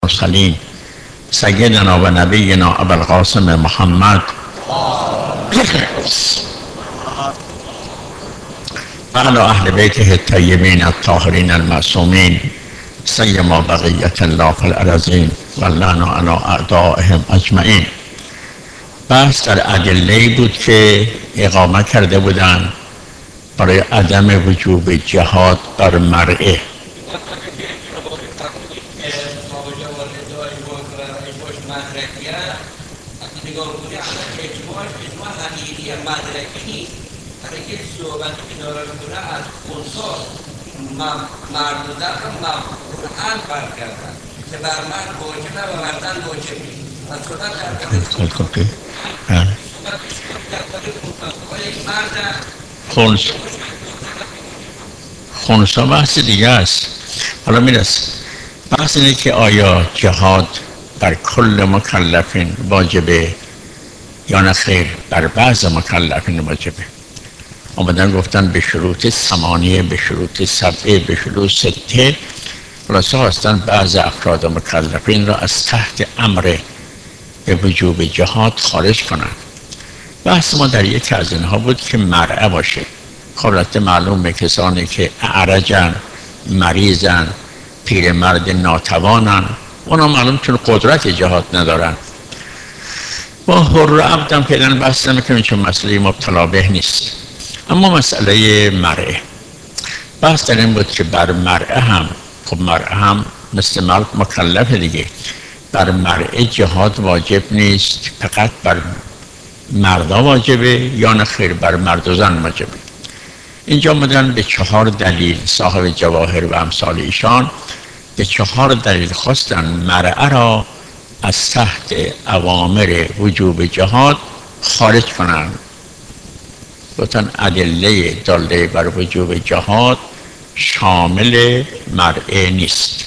المرسلين سيدنا ونبينا أبا القاسم محمد وعلى أهل بيته الطيبين الطاهرين المعصومين سيما بقية الله في الأرضين واللعنة على أعدائهم أجمعین. بحث در ادله بود که اقامه کرده بودند برای عدم وجوب جهاد بر مرئه. خونسا بحث دیگه است. حالا میرسه بحث اینه که آیا جهاد بر کل مکلفین واجبه یا نه خیر بر بعض مکلفین واجبه. آمدن گفتن به شروط 8، به شروط 7، به شروط 6. خلاصه هستن بعض افراد مکلفین را از تحت امر به وجوب جهاد خارج کنند. بحث ما در یک از اینها بود که مرعه باشه. خب معلومه کسانی که اعرجن، مریضن، پیرمرد ناتوانن، اونا معلوم چون قدرت جهاد ندارن. با حر عبدم پیدن بحث نمیکنیم چون مسئله مبتلا به نیست. اما مسئله مرعه بحث در این بود که بر مرعه هم، خب مرعه هم مثل مرد مکلف دیگه، بر مرعه جهاد واجب نیست، فقط بر مردا واجبه یا نه خیر بر مرد و زن واجبه. اینجا آمدن به 4 دلیل صاحب جواهر و امثال ایشان به 4 دلیل خواستن مرعه را از تحت اوامر وجوب جهاد خارج کنند. گفتن ادله داله بر وجوب جهاد شامل مرعه نیست.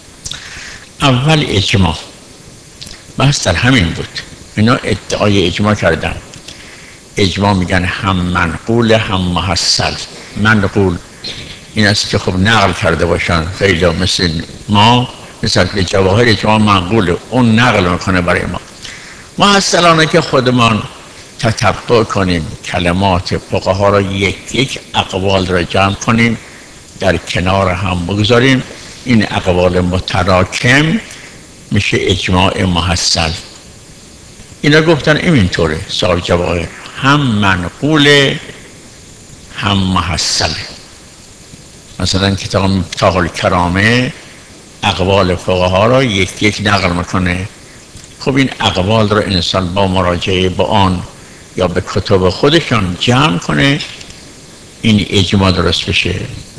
اول اجماع. بحث در همین بود. اینا ادعای اجماع کردن. اجماع میگن هم منقول هم محصل. منقول این است که خب نقل کرده باشن، خیلی مثل ما، مثل به جواهر اجماع منقوله، اون نقل میکنه برای ما. محصلانه که خودمان تتبع کنیم کلمات فقها را یک یک اقوال را جمع کنیم در کنار هم بگذاریم، این اقوال متراکم میشه اجماع محصل. اینا گفتن اینطوره صاحب جواهر، هم منقوله هم محصله. مثلا کتاب مفتاح الکرامه اقوال فقها را یک یک نقل میکنه. خب این اقوال را انسان با مراجعه به آن یا به کتب خودشان جمع کنه، این اجماع درست بشه.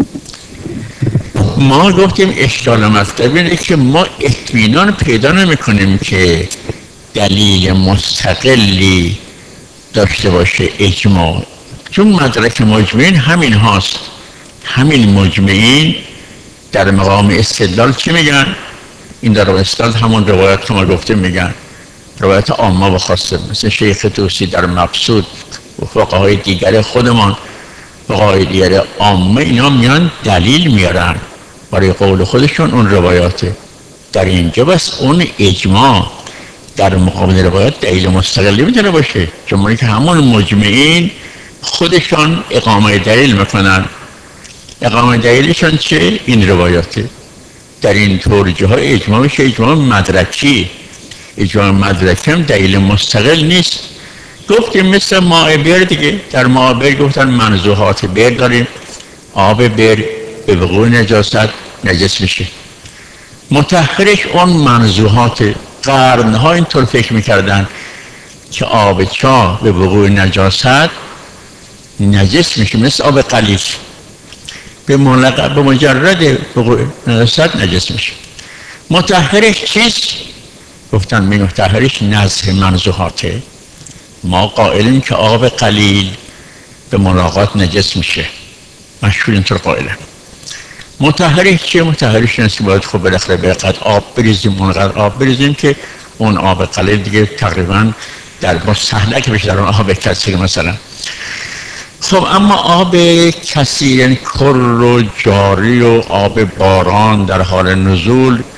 ما گفتیم اشکال مطلب اینه که ما اطمینان پیدا نمی کنیم که دلیل مستقلی داشته باشه اجماع، چون مدرک مجمعین همین هاست. همین مجمعین در مقام استدلال چی میگن؟ این در استدلال همون روایت که ما گفتیم میگن، روایت عامه و خاصه، مثل شیخ طوسی در مبسوط و فقهای دیگر خودمان، فقهای دیگر عامه، اینا میان دلیل میارن برای قول خودشون اون روایاته. در اینجا بس اون اجماع در مقابل روایت دلیل مستقلی میتونه باشه، چون که همون مجمعین خودشان اقامه دلیل میکنن. اقامه دلیلشان چه؟ این روایاته. در این توجیه های اجماع میشه اجماع مدرکی. اجماع مدرکی هم دلیل مستقل نیست. گفتیم مثل ماء بیر دیگه، در ماء بیر گفتن منزوحات بیر داریم، آب بیر به وقوع نجاست نجس میشه. مطهرش اون منزوحات. قرنها اینطور فکر میکردن که آب چاه به وقوع نجاست نجس میشه، مثل آب قلیل به مجرد وقوع نجاست نجس میشه. مطهرش چیست؟ گفتن می مطهرش نزه منزوحاته. ما قائلیم که آب قلیل به ملاقات نجس میشه، مشهور اینطور قائلن. مطهرش چیه؟ مطهرش نیست که باید خب بالاخره به قد آب بریزیم، اونقدر آب بریزیم که اون آب قلیل دیگه تقریبا در مستهلک بشه در اون آب کثیر مثلا. خب اما آب کثیر یعنی کر و جاری و آب باران در حال نزول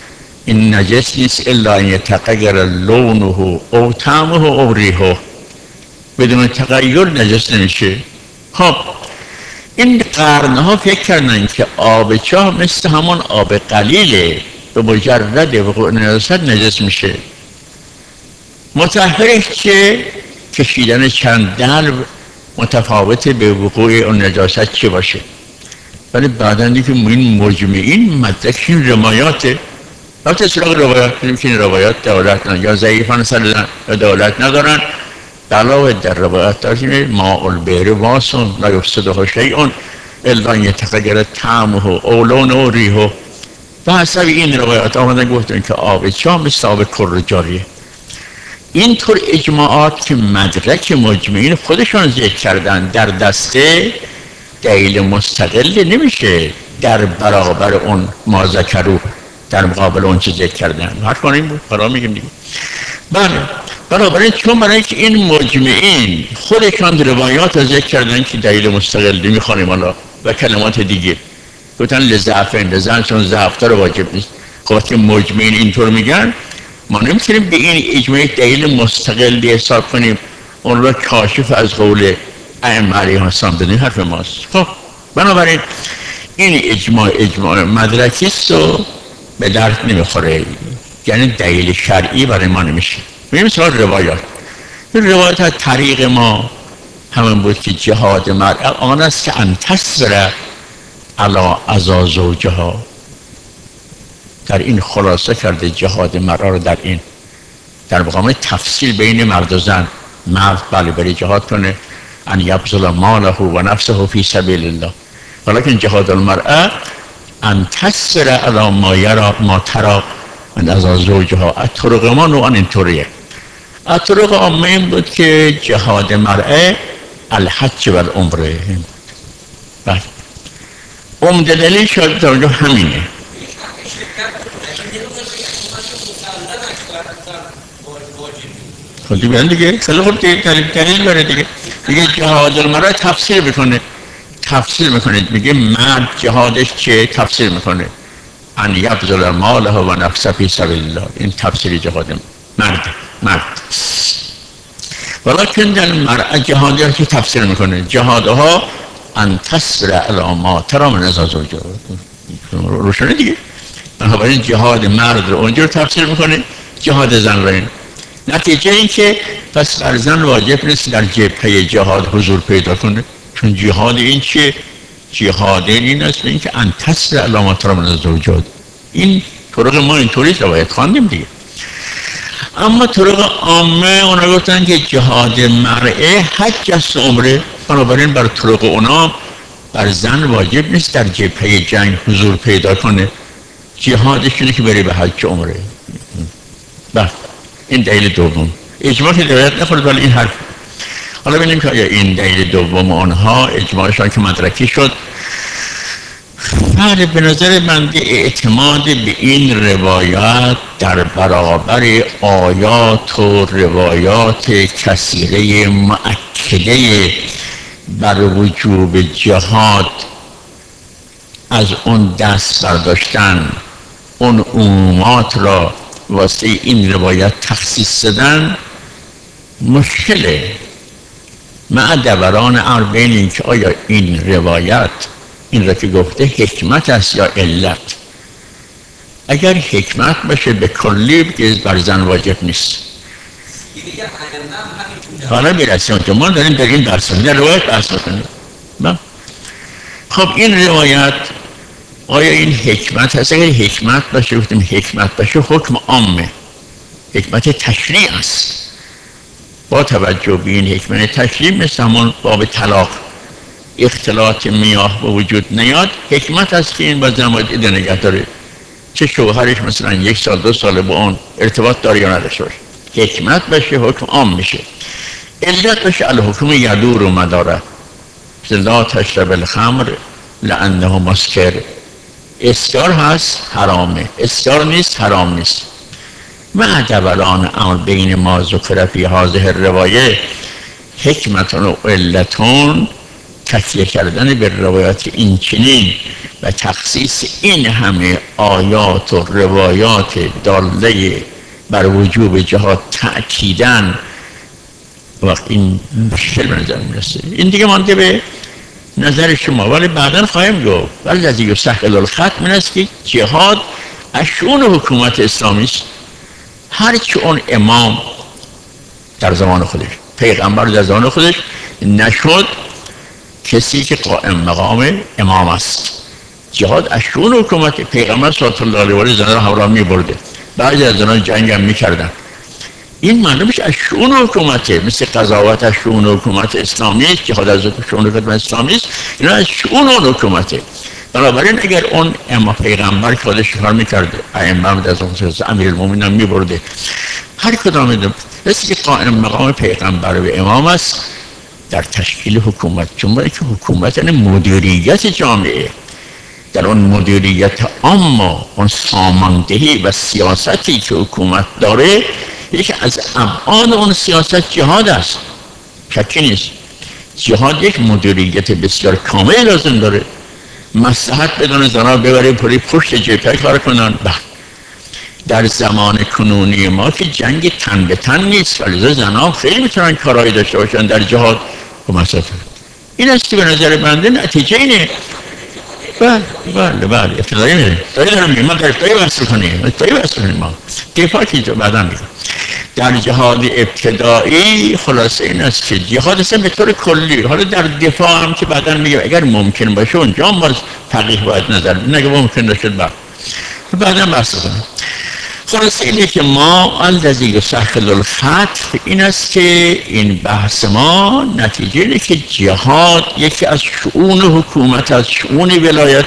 این نجس نیست الا ان یتغیر لونه او طعمه او ریحه، بدون تغییر نجس نمیشه. خب این قرنها فکر کردن که آب چاه مثل همون آب قلیله، به مجرد وقوع نجاست نجس میشه. مطهرش چه؟ کشیدن چند دلو متفاوت به وقوع اون نجاست چه باشه. ولی بعدن دیگه این مجمعین مدرکشین روایاته، البته سراغ روایات نمیشین، روایات دولت ندارن یا ضعیفان سردن یا دولت ندارن. علاوه در روایات داریم ماء البئر واسون لا یفسده شیء الا ان یتغیر طعمه او لونه او ریحه. و حسب این روایات آمدن گفتن که آب چاه مثل آب کر جاریه. اینطور اجماعات که مدرک مجمعین خودشون ذکر کردن در دسته دلیل مستقل نمیشه در برابر اون ما ذکرو، در مقابل اون چه ذکر کردن. حرف کنه این بود برای میگیم دیگه. بله بنابراین چون برای که این مجمعین خودشان روایات ذکر کردن که دلیل مستقل نمیخوانیم حالا و کلمات دیگه گفتن لضعفن چون ضعف داره واجب نیست. وقتی مجمعین اینطور میگن ما نمیتونیم به این اجماع دلیل مستقلی حساب کنیم اون را کاشف از قول ائمه علیهم السلام بدونیم، حرف ماست. خب بنابراین این اجماع مدرکی است و به درد نمیخوره، یعنی دلیل شرعی برای ما نمیشه. میریم سراغ روایات. این روایات از طریق ما همون بود که جهاد مرأة آن است که ان تصبر علی اذی زوجها. در این خلاصه کرده جهاد مرأة رو در این در مقام تفصیل بین مرد و زن. مرد بله بری جهاد کنه ان یبذل ماله و نفسه فی سبیل الله، ولیکن جهاد المرأة ان تصبر علی ما یرى ما ترى من اذی زوجها. الطرق ما نوعا اینطوریه. الطرق عامه این بود که جهاد مرأة الحج و العمره. بله عمده دلیل شاید در اونجا همینه. خودی بیان دیگه خیلی خوب دلیل داره دیگه. دیگه جهاد المرأة تفسیر میکنه میگه مرد جهادش چه؟ تفسیر میکنه ان یبذل ماله و نفسه فی سبیل الله. این تفسیر جهاد مرد. ولیکن در مرأة جهادی ها که تفسیر میکنه جهادها ان تصبر علی ما تری من اذی زوجها. روشنه دیگه. بنابراین جهاد مرد رو اونجور تفسیر میکنه، جهاد زن رو این. نتیجه این که پس بر زن واجب نیست در جبهه جهاد حضور پیدا کنه، چون جهاد این چیه؟ جهاد این است به این که ان تصبر علی ما تری من اذی زوجها. این طرق ما اینطوری روایت خواندیم دیگه. اما طرق عامه اونا گفتن که جهاد مرأة حج است عمره. بنابراین بر طرق اونا بر زن واجب نیست در جبهه جنگ حضور پیدا کنه، جهادش اینه که بری به حج عمره. بله این دلیل دوم. اجماع که روایت نخورد ولی این حرف. حالا ببینیم که آیا این دلیل دوم آنها اجماعشان که مدرکی شد. بله به نظر بنده اعتماد به این روایات در برابر آیات و روایات کثیره مؤکده بر وجوب جهاد از اون دست برداشتن، اون عمومات را واسه این روایت تخصیص دادن مشکله. مع دوران امر بین این که آیا این روایت این را که گفته حکمت است یا علت. اگر حکمت باشه به کلی که بر زن واجب نیست. حالا میرسیم که ما داریم در این درس در روایت بحث میکنیم. خب این روایت آیا این حکمت هست؟ اگر حکمت باشه گفتیم حکمت باشه حکم عامه، حکمت تشریع است. با توجه به این حکمت تشریع مثل همون باب طلاق اختلاط میاه به وجود نیاد، حکمت هست که این با زن باید عده نگه داره، چه شوهرش مثلا 1 سال 2 سال با اون ارتباط داره یا نداشته باشه. حکمت باشه حکم عام میشه. علت باشه الحکم یدور و مداره. لا تشرب الخمر لانه مسکر. اسکار هست حرامه، اسکار نیست حرام نیست. مع دوران امر بین ما ذکر فی هذه الروایه حکمتون و علتون تکیه کردن به روایات اینچنین و تخصیص این همه آیات و روایات داله بر وجوب جهاد تأکیداً وقت این مشکل به نظر میرسه. این دیگه مانده به نظر شما، ولی بعدا خواهیم گفت. ولی الذی یسهل الخط این است که جهاد از شؤون حکومت اسلامی است. هرچی اون امام در زمان خودش، پیغمبر در زمان خودش نشد، کسی که قائم مقام امام است. جهاد از شؤون حکومت پیغمبر صلی الله علیه و آله زنان همراه می‌برده، بعضی از زنان جنگ هم می‌کردن. این معلومش از شؤون حکومته، مثل قضاوت از شؤون حکومت اسلامی است، جهاد از شؤون حکومت اسلامی است، اینا از شؤون اون حکومته. بنابراین اگر اون اما پیغمبر که خودش کار می‌کرده، ائمه از اون امیرالمومنین می‌برده، هر کدام اینا کسی که قائم مقام پیغمبر و امام است در تشکیل حکومت، چون برای که حکومت یعنی مدیریت جامعه، در اون مدیریت اما اون ساماندهی و سیاستی که حکومت داره، یکی از ابعاد اون سیاست جهاد است، شکی نیست. جهاد یک مدیریت بسیار کامل لازم داره. مصلحت بدون زنها ببره پشت جبهه کار کنن. در زمان کنونی ما که جنگ تن به تن نیست، ولی زنها خیلی میتونن کارهایی داشته باشن در جهاد و مسئله. این است که به نظر بنده نتیجه اینه. بله ابتدایی میریم ما در ابتدایی بحث کنیم ما دفاع که بعدا میگم. در جهاد ابتدایی خلاصه این است که جهاد اصلا به طور کلی، حالا در دفاع هم که بعدا میگم اگر ممکن باشه اونجا هم باز فقیه باید نظر بده، اگه ممکن نشد بعدا بحث کنیم. خلاصه اینه که ما الذی یسهل الخط این است که این بحث ما نتیجه اینه که جهاد یکی از شؤون حکومت، از شؤون ولایت،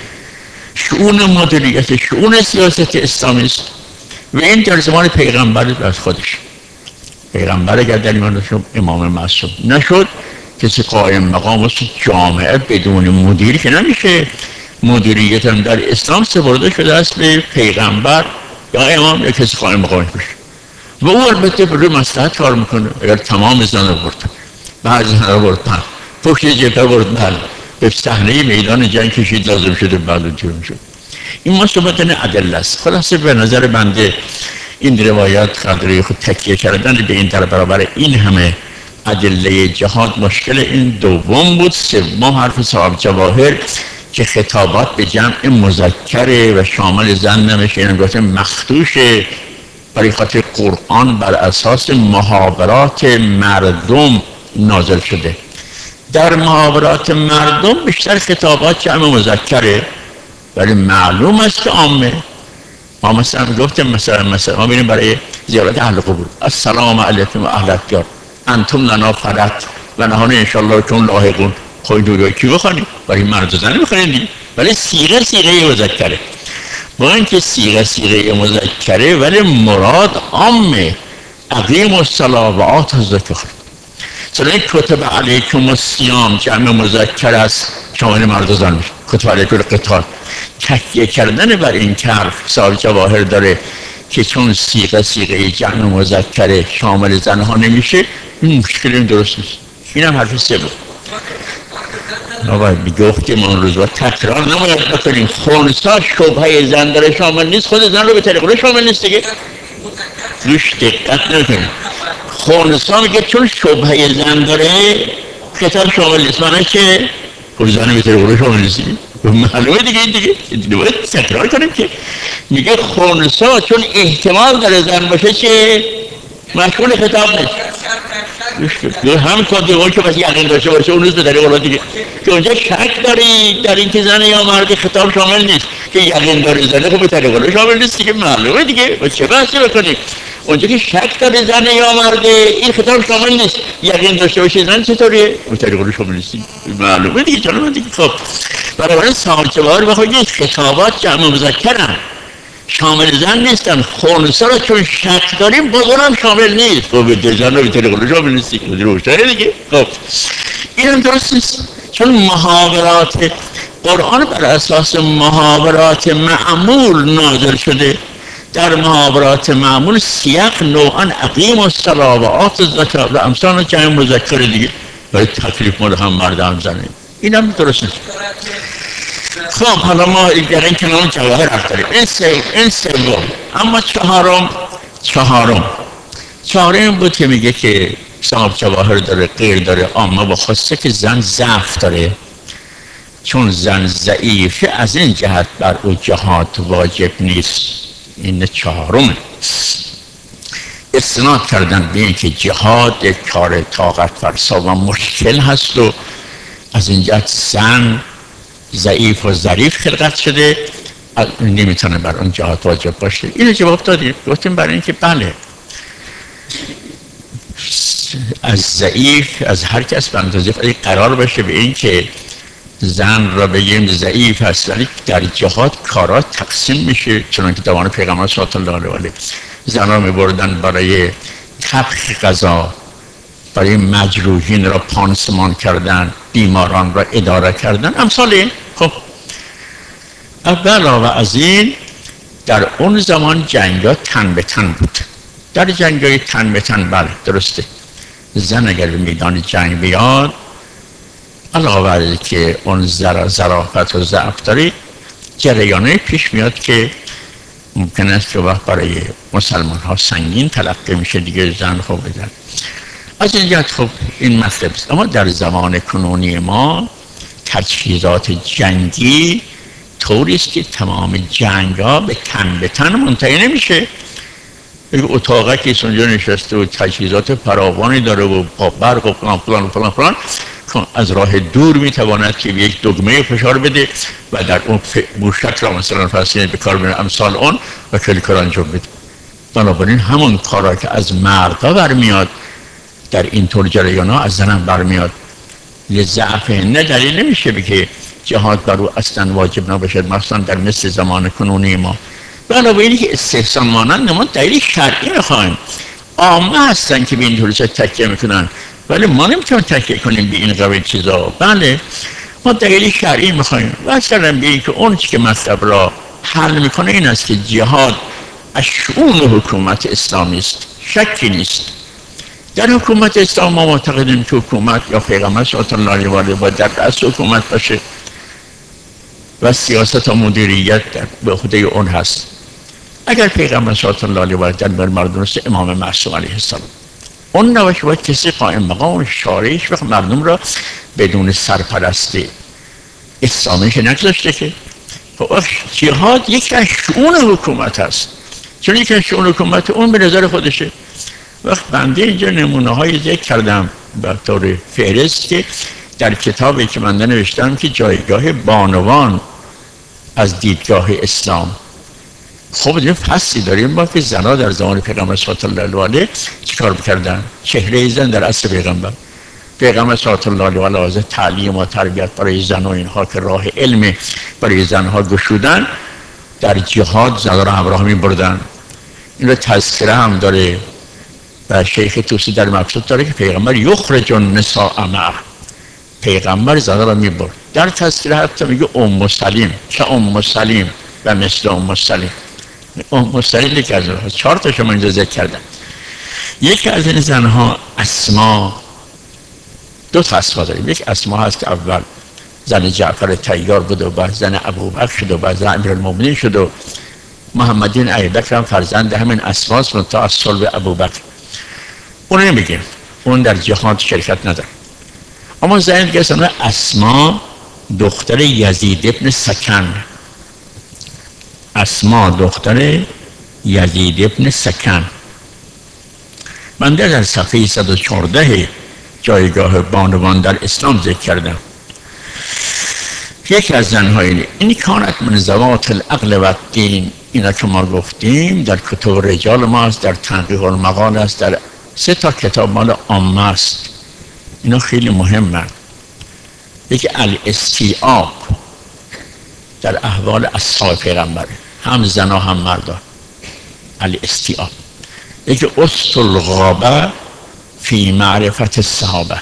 شؤون مدیریت، شؤون سیاست اسلامی است و این در زمان پیغمبر از خودش. پیغمبر اگر در ایمان امام معصوم نشد، کسی قائم مقام است. جامعه بدون مدیر که نمیشه. مدیریت هم در اسلام سپرده شده است به پیغمبر یا امام یا کسی قائم مقامش بشه و او البته روی مصلحت کار میکنه. اگر تمام زن رو بردن، بعضی زن رو بردن، پشت جبهه بردن، به صحنه میدان جنگ کشید، لازم شده بعد جرم شد. این مصوبت ادله است. خلاصه به نظر بنده این روایات قدری خود تکیه کردن به این در برابر این همه ادله جهاد مشکل این دوم بود. سوم حرف صاحب جواهر که خطابات به جمع مذکره و شامل زن نمیشه، این گفته مخدوشه، برای خاطر قرآن بر اساس محاورات مردم نازل شده. در محاورات مردم بیشتر خطابات جمع مذکره، ولی معلوم است که عامه. ما مثلا گفتیم مثلا ما بینیم برای زیارت اهل قبور السلام علیکم و اهل دیار انتم لنا فرد و نهان انشالله کن لاحقون. خواهی دویای کی بخوانیم؟ برای مرد و زن بخوانیم، ولی صیغه مذکره. با اینکه صیغه مذکره ولی مراد عامه. اقیم الصلاة و آتوا الزکاة. چون این کتب علیکم الصیام جمع مذکر است، شامل مرد و زن میشه. کتب علیکم القتال. تکیه کردن بر این حرف صاحب جواهر داره که چون صیغه جمع مذکر شامل زنها نمیشه، این مشکل این درست نیست. این هم حرف سه بود. نباید گفتیم اون روز و تکرار نباید بکنیم. خونسا شبهه زن داره شامل نیست، خود زن رو به طریق شامل نیست دیگه. روش دقت نکنیم. خونسا میگه چون شبهه زن داره کتاب شامل نیست، معنی که خود زن به طریق شامل نیست. معلومه دیگه باید تکرار کنیم که میگه خونسا چون احتمال داره زن باشه که مشغول خطاب نیست. همین کار دیگه که بس یقین داشته باشه اون روز به طریق اولا دیگه که اونجا شک داری در این که زن یا مرد خطاب شامل نیست، که یقین داری زنه خب به طریق اولا شامل نیست دیگه. معلومه دیگه و چه بحثی بکنیم. اونجا که شک داری زن یا مرد این خطاب شامل نیست، یقین داشته باشه زن چطوریه به طریق اولا شامل نیست. معلومه دیگه. چرا دیگه خب برای صاحب جواهر بخواهید خطابات جمع مذکرن، شامل زن نیستن. خونسا را چون شک داریم باز اونم شامل نیست. خب به زن رو به طریق شامل نیستی روشنه دیگه. خب این هم درست نیست، چون محاورات قرآن بر اساس محاورات معمول نازل شده. در محاورات معمول سیاق نوعا اقیم الصلاة و آتوا الزکاة و امثال جمع مذکر دیگه. برای تکلیف ما رو هم مردم زنه. این هم درست نیست. خب حالا ما در این کنان جواهر حق داریم. این سوم. اما چهارم بود که میگه که صاحب جواهر داره، غیر داره، اما با خواسته که زن ضعف داره، چون زن ضعیفه از این جهت بر او جهاد واجب نیست. این چهارم. استناد کردن به این که جهاد یک کار طاقت فرسا و مشکل هست و از این جهت زن ضعیف و ظریف خلقت شده، نمیتونه بر اون جهاد واجب باشه. اینو جواب دادیم، گفتیم برای اینکه بله از ضعیف، از هر کس به اندازه قرار باشه به این که زن را بگیم ضعیف هست، ولی در جهاد کارا تقسیم میشه. چنانکه زمان پیغمبر صلی الله علیه و آله زن را میبردن برای طبخ غذا، برای مجروحین را پانسمان کردن، بیماران را اداره کردن، امثال این. خب علاوه از این در اون زمان جنگا تن به تن بود. در جنگای تن به تن بله درسته، زن اگر به میدان جنگ بیاد علاوه از که اون ظرافت و ضعف داره، جریانه پیش میاد که ممکن است که وقت برای مسلمان ها سنگین تلقی میشه دیگه زن خوب بدن. از این جهت خب این مطلب است. اما در زمان کنونی ما تجهیزات جنگی طوری است که تمام جنگ ها به تن منتهی نمیشه. یک اتاقه که اونجا نشسته و تجهیزات فراوانی داره و با برق و فلان از راه دور میتواند که یک دگمه فشار بده و در اون موشک را مثلا فاصله به کار بره، امثال اون و کلی کار انجام بده. بنابراین همون کارا که از مردا برمیاد در این طور جریان ها از زنم برمیاد. ضعف نه دلیل نمیشه بگه جهاد بر او اصلا واجب نباشد، مثلا در مثل زمان کنونی ما. بنابراین که استحسان مانند ما دلیل شرعی میخوایم. عامه هستن که به این طور تکیه میکنن، ولی ما نمیتونیم تکیه کنیم به این قبیل چیزا. بله ما دلیل شرعی میخوایم و اصلا به این که اون چی که مطلب را حل میکنه این است که جهاد از شؤون حکومت اسلامی است، شکی نیست. در حکومت اسلام ما معتقدیم که حکومت یا پیغمبر صلی الله علیه و آله باید در رأس حکومت باشه و سیاست و مدیریت به عهده اون هست. اگر پیغمبر صلی الله علیه و آله در مردم است، امام معصوم علیه السلام اون نباشه، باید کسی قائم مقام شارعش وقت مردم را بدون سرپرستی اسلامی که نگذاشته که. جهاد یک از شؤون حکومت هست، چون یک از شؤون حکومت اون به نظر خودشه. وقت بنده اینجا نمونه های ذکر کردم به طور فهرست که در کتابی که من نوشتم که جایگاه بانوان از دیدگاه اسلام. خب یه فصلی داریم با که زنها در زمان پیغمبر صلی الله علیه و آله چیکار می‌کردن؟ چهره زن در عصر پیغمبر صلی الله علیه و آله تعلیم و تربیت برای زن و اینها که راه علم برای زنها گشودن، در جهاد زنها را همراه می‌بردن. این رو تذکره هم داره و شیخ توسی در مقصود داره که پیغمبر یخرج النساء معه، پیغمبر زنها را می‌برد. در تذکره حتی میگه ام سلیم، چه ام سلیم و مثل ام سلیم. ام سلیم که از 4 تا شما اینجا ذکر کردم. یکی از این زنها اسما، 2 تا اسما داریم. یک اسما هست که اول زن جعفر طیار بود و بعد زن ابوبکر شد و بعد زن امیرالمومنین شد و محمدین ابوبکر هم فرزند همین اسماست منتها از صلب ابوبکر. اون نمیگیم، اون در جهاد شرکت نداره. اما زن دیگه اسمها اسما دختر یزید ابن سکن. اسما دختر یزید ابن سکن. من در صفحه 114 جایگاه بانوان در اسلام ذکر کردم. یکی از زنهای این کانت من ذوات العقل و الدین، اینا که ما گفتیم در کتب رجال ما است، در تنقیح المقال است، در 3 تا کتاب مال عامه است. اینا خیلی مهمه. یکی الاستیعاب در احوال اصحاب پیغمبر، هم زنا هم مردا. الاستیعاب. یکی اصل الغابه فی معرفت الصحابه.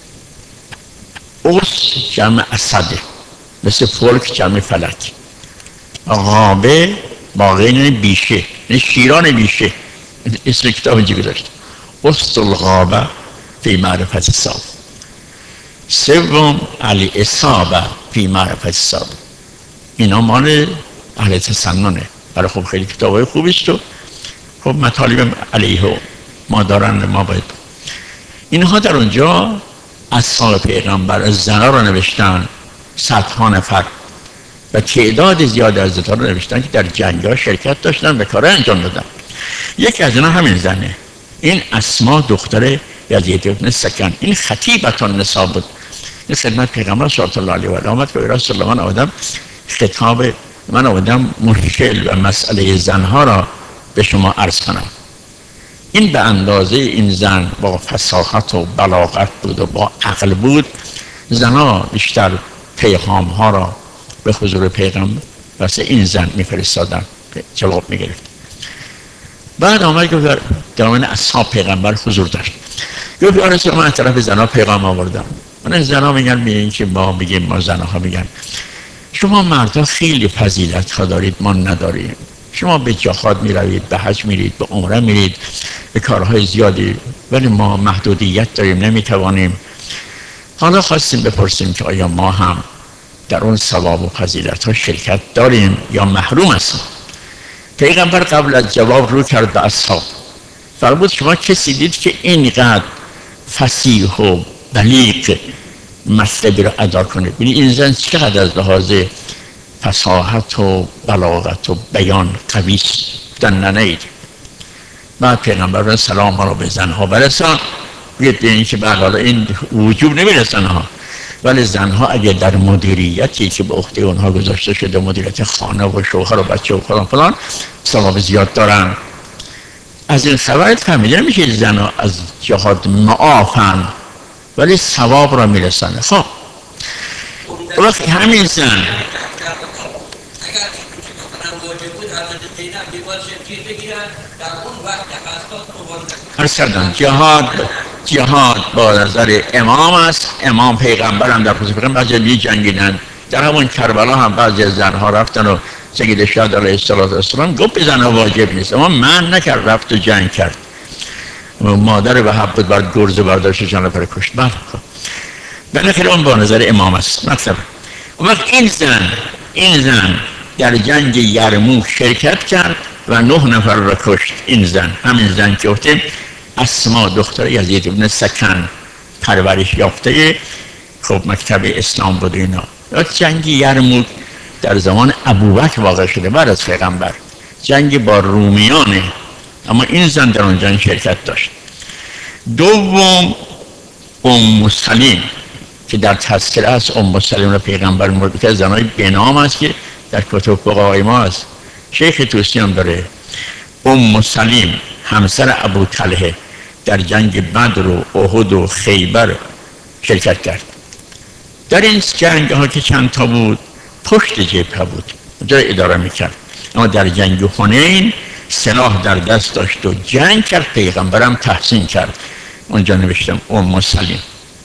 اصل جمع اسده، مثل فلک جمع فلک. غابه باقی بیشه، شیران بیشه. اسم کتاب اینجا گذاشت اصل الغابه فی معرفت الصحابه. سوم الاصابه فی معرفت السابق. اینا مال اهل تسننه. برای خب خیلی کتابای خوبی است و خب مطالب علیه و ما دارن، ما باید اینها در اونجا اصحاب پیغمبر از زنها رو نوشتن، صدها نفر و تعداد زیاد از زنها رو نوشتن که در جنگ‌ها شرکت داشتن و کار انجام دادن. یکی از اینا همین زنه، این اسما دختر یزید بن سکن، این خطیبه النساء بود. این خدمت پیغمبر صلی الله علیه و آله آمد که رسول الله من آمدم خطاب، من آمدم مشکل و مسئله زنها را به شما عرض کنم. این به اندازه این زن با فصاحت و بلاغت بود و با عقل بود، زنها بیشتر پیغام ها را به حضور پیغمبر واسه این زن میفرستادن، جواب میگرفت. بعد آمد که در آمین اصحاب پیغمبر حضور داشت، گفت یا رسول من طرف زنها پیغام آوردم. من زنها میگن میگن که ما میگیم، ما زنها میگن شما مردها خیلی فضیلت ها دارید، ما نداریم. شما به جهاد میروید، به حج میرید، به عمره میرید، به کارهای زیادی، ولی ما محدودیت داریم، نمیتوانیم. حالا خواستیم بپرسیم که آیا ما هم در اون ثواب و فضیلت ها شرکت داریم یا محروم هستیم؟ پیغمبر قبل از جواب رو کرد به اصحاب، فرمود شما کسی دید که اینقدر فصیح و بلیغ مطلبی را ادا کنه؟ ببینید این زن چقدر از لحاظ فصاحت و بلاغت و بیان قوی بودن ننید. بعد پیغمبر سلام ها را به زنها برسان، بگید به این که حالا این وجوب نمیرسن ها، ولی زنها اگه در مدیریتی که به عهده اونها گذاشته شده، مدیریت خانه و شوهر و بچه و فلان فلان، ثواب زیاد دارن. از این خبر فهمیده نمیشه زنها از جهاد معافن ولی ثواب را میرسن. خب وقتی همین زن عرض کردم جهاد با نظر امام است. امام پیغمبر هم در خصوص پیغمبر بعضی جنگیدن، در همون کربلا هم بعضی از زنها رفتن و سید شهدا علیه السلام گفت به زنها واجب نیست، اما من نکرد، رفت و جنگ کرد. مادر به حب بود، بعد گرز برداشت چند نفر کشت. بالاخره اون با نظر امام است. مثلا اون وقت این زن در جنگ یرموک شرکت کرد و 9 نفر را کشت. این زن، همین زن که گفتیم اسما دختر یزید بن سکن، پرورش یافته خب مکتب اسلام بود. اینا جنگ یرموک در زمان ابوبکر واقع شده بعد از پیغمبر، جنگ با رومیانه، اما این زن در اون جنگ شرکت داشت. دوم ام سلیم که در تذکره است، ام سلیم را پیغمبر مورد که زنای بنام است که در کتب فقهای ما است، شیخ توسی هم داره. ام سلیم همسر ابو طلحه در جنگ بدر و احد و خیبر شرکت کرد. در این جنگ ها که چند تا بود پشت جبهه بود، جای اداره میکرد، اما در جنگ حنین سلاح در دست داشت و جنگ کرد، پیغمبرم تحسین کرد. اونجا نوشتم ام سلیم.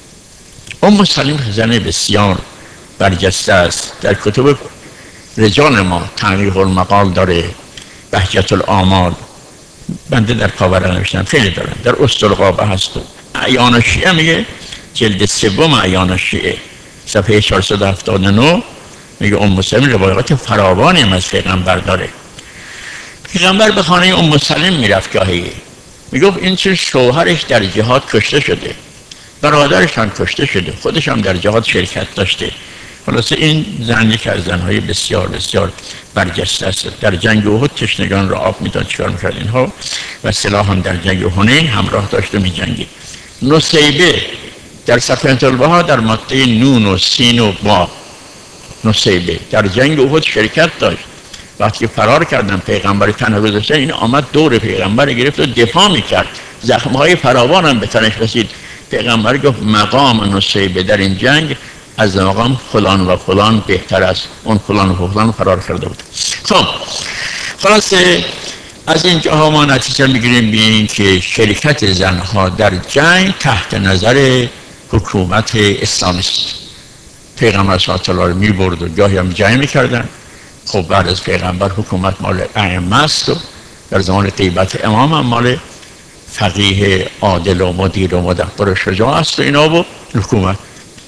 ام سلیم زن بسیار برجسته است، در کتب رجال ما تنقیح المقال داره، بهجت الآمال، بنده در کاور نوشتم، خیلی دارن، در استرقابه هست. اعیان الشیعه میگه، جلد 3 اعیان الشیعه صفحه 479 میگه ام سلیم روایات فراوانی هم از پیغمبر داره. پیغمبر به خانه ام سلیم میرفت گاهی، میگفت این چون شوهرش در جهاد کشته شده، برادرش هم کشته شده، خودش هم در جهاد شرکت داشته. خلاصه این زن یک از زنهای بسیار بسیار برجسته است. در جنگ احد تشنگان را آب میداد، چیکار میکرد اینها، و سلاح هم در جنگ حنین همراه داشت و میجنگید. نصیبه در صفحه البها در ماده نون و سین و با، نصیبه در جنگ احد شرکت داشت. وقتی فرار کردن پیغمبر تنها گذاشتن، این آمد دور پیغمبر گرفت و دفاع میکرد، زخمهای فراوان هم به تنش رسید. پیغمبر گفت مقام نصیبه در این جنگ از مقام فلان و فلان بهتر است، اون فلان و فلان فرار کرده بود. خب خلاصه از این جاها ما نتیجه میگیریم ببینیم که شرکت زنها در جنگ تحت نظر حکومت اسلامی است. پیغمبر صلی الله علیه و آله میبرد و گاهی هم جنگ میکردن. خب بعد از پیغمبر حکومت مال ائمه است و در زمان غیبت امام هم مال فقیه عادل و مدیر و مدبر و شجاع است و اینا بود حکومت.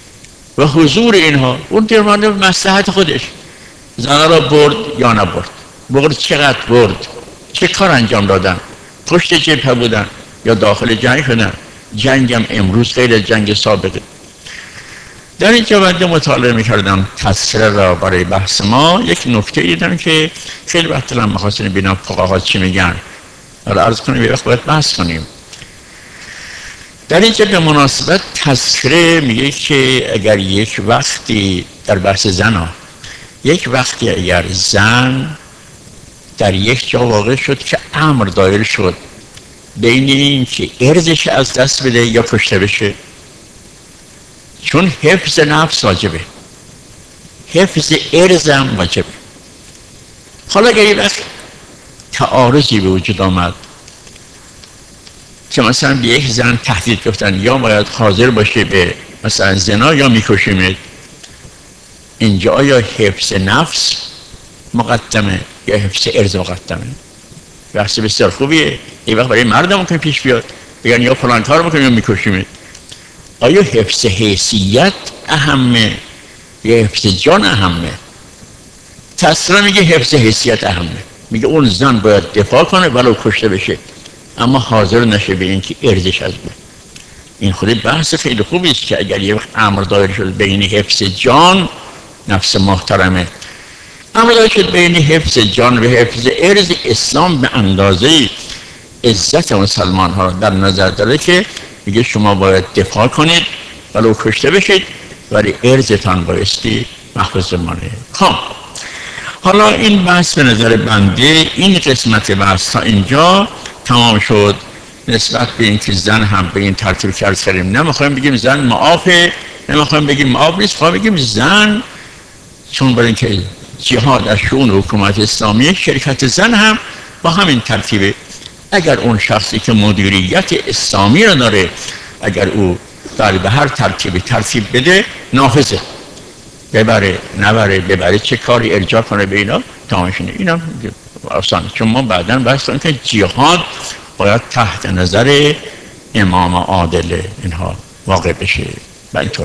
و حضور اینها اون در مورد مصلحت خودش زنها را برد یا نبرد، برد چقدر برد، چه کار انجام دادن، پشت جبهه بودن یا داخل جنگ شدن، جنگم امروز غیر از جنگ سابقه. در اینجا بنده مطالعه میکردم تذکره را برای بحث ما، یک نکته دیدم که خیلی وقت دلم می‌خواست ببینم فقها چی میگن، حالا عرض کنیم یه وقت باید بحث کنیم. در اینجا به مناسبت تذکره میگه که اگر یک وقتی در بحث زن یک وقتی اگر زن در یک جا واقع شد که امر دایر شد بین این که ارزش از دست بده یا کشته بشه، چون حفظ نفس واجبه، حفظ ارزم واجبه. حالا اگر یک وقت تعارضی به وجود آمد که مثلا به یک زن تهدید گفتن یا باید حاضر باشه به مثلا زنا یا میکشیمت، اینجا آیا حفظ نفس مقدمه یا حفظ ارز مقدمه؟ بحث بسیار خوبیه. این وقت برای مردم ممکن پیش بیاد بگن یا فلان کار میکنیم یا میکشیمت. آیا حفظ حیثیت اهمه یا حفظ جان اهمه؟ تسرا میگه حفظ حیثیت اهمه، میگه اون زن باید دفاع کنه ولو کشته بشه اما حاضر نشه به اینکه ارزش از بده. این خود بحث خیلی خوبی است که اگر یه وقت امر دایر شد بین حفظ جان، نفس محترمه، امر دایر شد بین حفظ جان و حفظ ارز، اسلام به اندازه عزت مسلمان ها در نظر داره که میگه شما باید دفاع کنید ولو کشته بشید ولی ارزتان بایستی محفوظ مانه. خب حالا این بحث به نظر بنده این قسمت بحث تا اینجا تمام شد. نسبت به اینکه زن هم به این ترتیب که عرض کردیم، نمیخوایم بگیم زن معافه، نمیخوایم بگیم معاف نیست، خواهیم بگیم زن چون برای اینکه جهاد از شؤون حکومت اسلامی شرکت زن هم با همین ترتیبه. اگر اون شخصی که مدیریت اسلامی را داره اگر او در به هر ترتیب بده نافذه، ببره نبره، ببره چه کاری ارجاع کنه به اینا تمامشونه. اینا آسانه، چون ما بعداً بحث کنیم که جهاد باید تحت نظر امام عادل اینها واقع بشه. به اینطور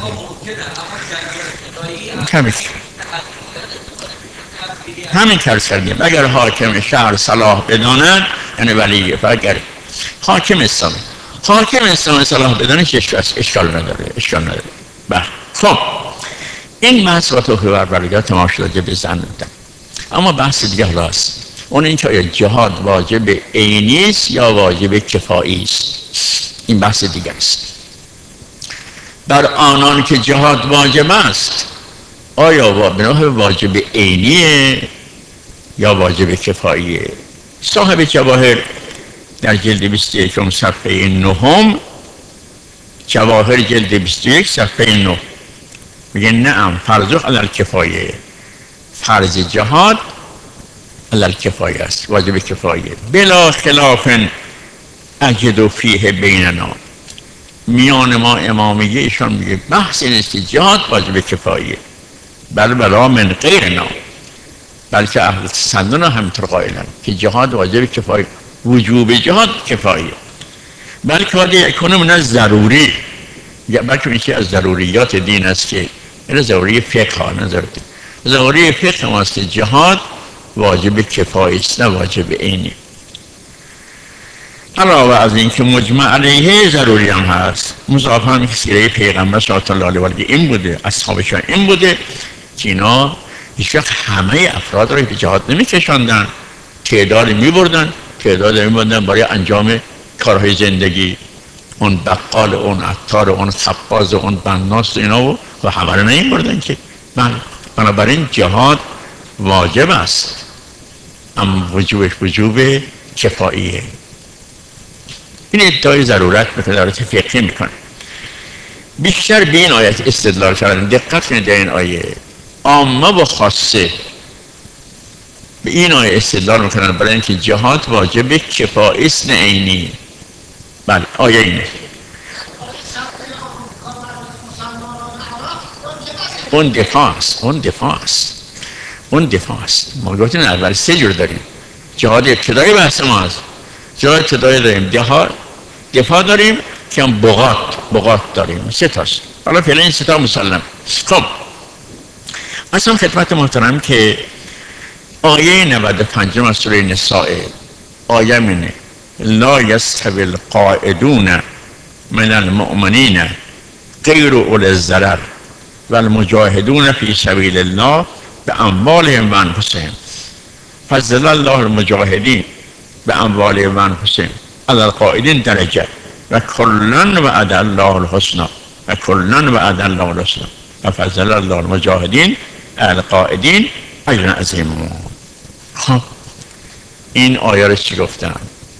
همین طرز کردیم. اگر حاکم شهر صلاح بداند یعنی ولی، اگر حاکم اسلام صلاح بدانش اشکال نداره. بله. خب این بحث را تو خبر تمام شده به زن بودن. اما بحث دیگه هست، اون این که جهاد واجب عینی است یا واجب کفایی است. این بحث دیگه است. بر آنان که جهاد واجب است آیا بناه واجب عینیه یا واجب کفاییه؟ صاحب جواهر در جلد 21 صفحه 9، جواهر جلد 21 صفحه 9 میگه نعم فرض علی الکفایه، فرض جهاد علی الکفایه است، واجب کفایه. بلا خلاف اجد فیه بیننا، میان ما امامیه ایشان میگه بحث نیست که جهاد واجب کفایه، بلا من غیرنا، بلکه اهل سنن همینطور قائلن که جهاد واجب کفایه، وجوب جهاد کفایه، بلکه واجب یکونه من از ضروری، بلکه میشه از ضروریات دین است که این ضروری فقه ها نظرت ضروری فقه ماست که جهاد واجب کفایه است نه واجب عینی. علاوه از این که مجمع علیه ضروری هم هست، مضافاً هم که سیره پیغمبر صلی الله علیه و آله این بوده، اصحابشان این بوده که اینا هیچ وقت همه افراد را به جهاد نمیکشاندن، تعداد میبردن برای انجام کارهای زندگی، اون بقال، اون عطار، اون خباز، اون بناس اینا و همه را نمیبردن که. بنابراین جهاد واجب است اما وجوبش وجوب کفاییه. این ادعای ضرورت به قدرت فقهی میکنه. بیشتر به این آیت استدلال کردن. دقت کنید در این آیه عامه و خاصه به این آیه استدلال میکنن برای اینکه جهاد واجب کفایی است نه عینی. بله آیه اینه. اون دفاع است. ما گفتیم اول سه جور داریم. جهاد ابتدایی بحث ما است. جهاد ابتدایی داریم، دفاع داریم که هم بغات داریم 3 تاست. حالا فعلا این 3 تا مسلم. خب اصلا خدمت محترم که آیه 95 از سوره نساء آیه منه لا یستوی القاعدون من المؤمنین غیر اولی الضرر و المجاهدون فی سبیل الله باموالهم و انفسهم فضل الله المجاهدین باموالهم و انفسهم علی القاعدین درجه و کلا وعد الله الحسنى و کلا وعد الله الحسنى و فضل الله المجاهدین علی القاعدین اجر عظیم. خب این آیه رو چی گفتم؟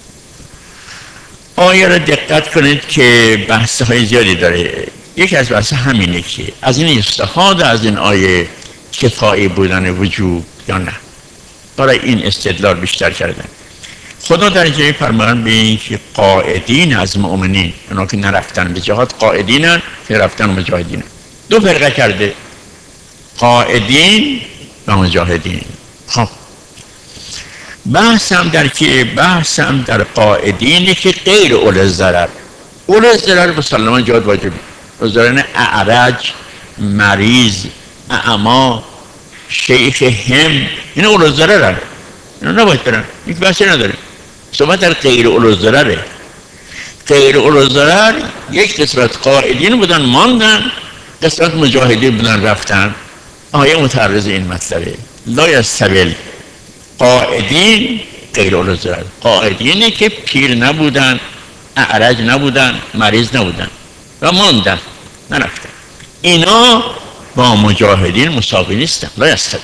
آیه رو دقت کنید که بحث های زیادی داره. یکی از بحث همینه که از این استفاده از این آیه کفایی بودن وجود یا نه. برای این استدلال بیشتر کردن. خدا در جای فرمان به این که قاعدین از مؤمنین، اونا که نرفتن به جهاد قاعدینن که رفتن مجاهدین، 2 فرقه کرده، قاعدین و مجاهدین. خب بحثم در قاعدینه که غیر اول الضرر. اول الضرر مسلمان جهاد واجبی، ضرر اعرج، مریض، اعما، شیخ هم، این اول الضرر هست، اینا نباید برن، این بحثی نداره. صحبت در غیر اول الضرره. غیر اول الضرر یک قسمت قاعدین بودن ماندن، قسمت مجاهدین بودن رفتن. آیه متعرض این مطلبه لا یستوی قاعدین غیر اول الضرر. قاعدینی که پیر نبودن، اعرج نبودن، مریض نبودن و ماندن نرفتن، اینا با مجاهدین مساوی نیستن. لا یستوی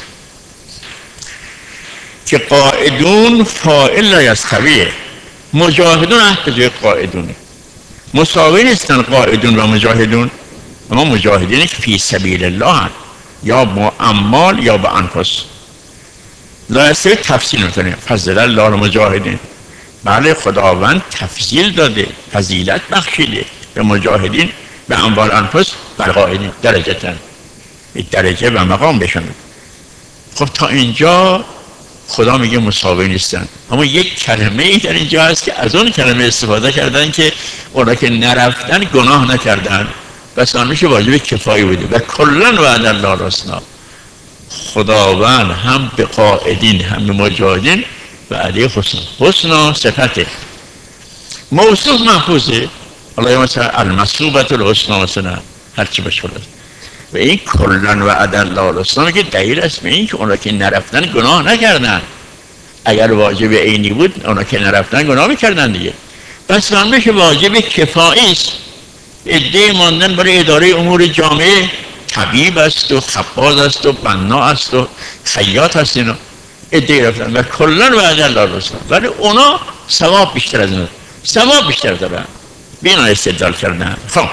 که قاعدون فاعل لا یستویه، مجاهدون عهد جای قاعدونه، مساوی نیستن قاعدون و مجاهدون. اما مجاهدینی که فی سبیل الله هن، یا با اموال یا با انفس. لا یستوی تفصیل میکنه فضل الله المجاهدین. بله خداوند تفضیل داده، فضیلت بخشیده به مجاهدین به اموال انفس بر قاعدین درجه و مقام بشن. خب تا اینجا خدا میگه مساوی نیستن. اما یک کلمه ای در اینجا هست که از اون کلمه استفاده کردن که اونا که نرفتن گناه نکردن، بس آن میشه واجب کفایی بوده. و کلا وعد الله الحسنى، خداوند هم به قاعدین هم به مجاهدین وعده حسنى صفته، موصوف محفوظه. الله مثلا المصوبة الحسنى مثلا هرچی باشه. و این کلا وعد الله الحسنى که دلیل است به این که اونا که نرفتن گناه نکردن. اگر واجب عینی بود اونا که نرفتن گناه میکردن دیگه. بس فهمش واجب کفایی است. عده ماندن برای اداره امور جامعه، طبیب است و خباز است و بنا است و خیاط است، اینا عده رفتن و کلا وعد الله الحسنى، ولی اونا ثواب بیشتر از اینا، ثواب بیشتر دارن. بینا استدلال کردن. خب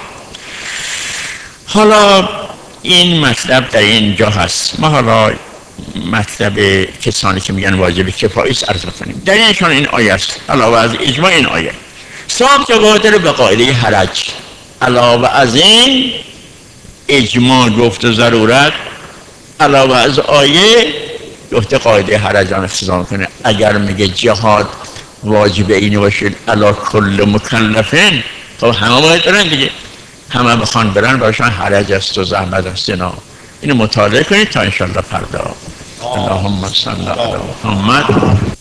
حالا این مطلب در اینجا هست. ما حالا مطلب کسانی که میگن واجب کفایی است عرض می‌کنیم. در اینشان این آیه است، علاوه از اجماع این آیه صاحب جوادر به قاعده حرج. علاوه از این اجماع گفت ضرورت، علاوه از آیه گفته قاعده حرج آن افتضاح کنه. اگر میگه جهاد واجب اینی باشه علی کل مکلفین، خب همه باید برن دیگه، همه بخوان برن براشون حرج است و زحمت است. اینو مطالعه کنید تا انشاءالله فردا. اللهم صل علی محمد.